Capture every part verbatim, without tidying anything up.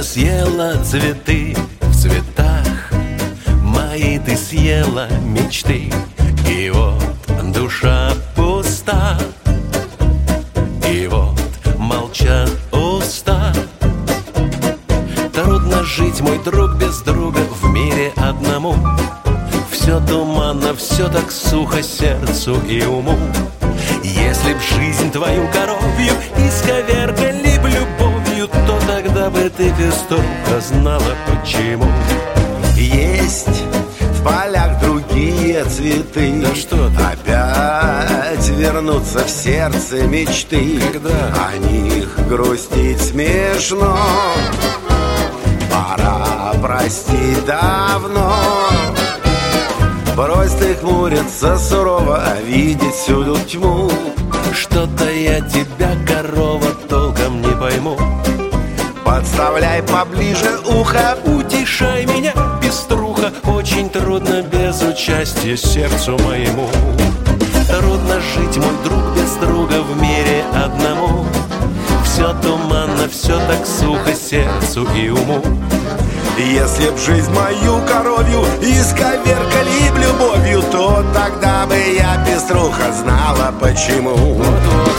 съела цветы в цветах, мои ты съела мечты. И вот душа пуста, и вот молчат уста. Трудно жить, мой друг, без друга в мире одному. Все туманно, все так сухо сердцу и уму. Если б жизнь твою коровью исковеркали б любовью, то тогда бы ты, пеструха, знала почему. Есть в полях другие цветы. Да что ты? Опять вернутся в сердце мечты. Когда? О них грустить смешно. Пора простить давно. Брось ты хмуриться сурово, а видеть всюду тьму. Что-то я тебя, корова, толком не пойму. Подставляй поближе ухо, утешай меня, пеструха. Очень трудно без участия сердцу моему. Трудно жить, мой друг, без друга в мире одному. Все туманно, все так сухо сердцу и уму. Если б жизнь мою коровью исковеркали б любовью, то тогда бы я, пеструха, знала почему. Вот-вот.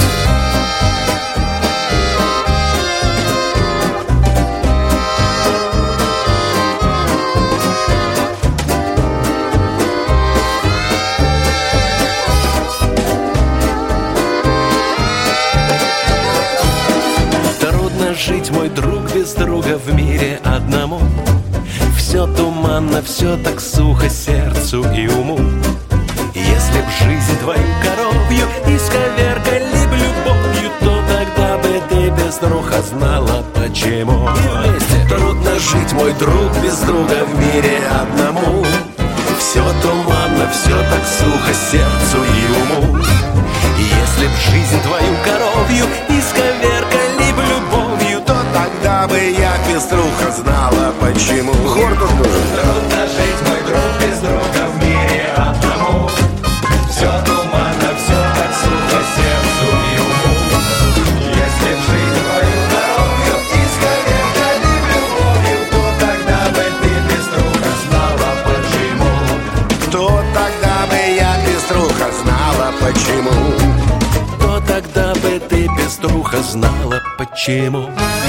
Трудно жить, мой друг, без друга в мире одному. Все туманно, все так сухо сердцу и уму. Если б жизнь твою коровью исковеркали б любовью, то тогда бы ты, пеструха, знала почему. Трудно жить, мой друг, без друга в мире одному. Все туманно, все так сухо сердцу и уму. Если б жизнь твою коровью исковеркали б любовью, то тогда бы я, пеструха, знала почему. Хор тут нужен. Трудно жить, мой друг, без друга в мире одному. Все туманно, все так сухо сердцу и уму. Если б жизнь твою коровью исковеркали б любовью, то тогда бы ты, пеструха, знала почему. То тогда бы я, пеструха, знала почему. То тогда бы ты, пеструха, знала почему.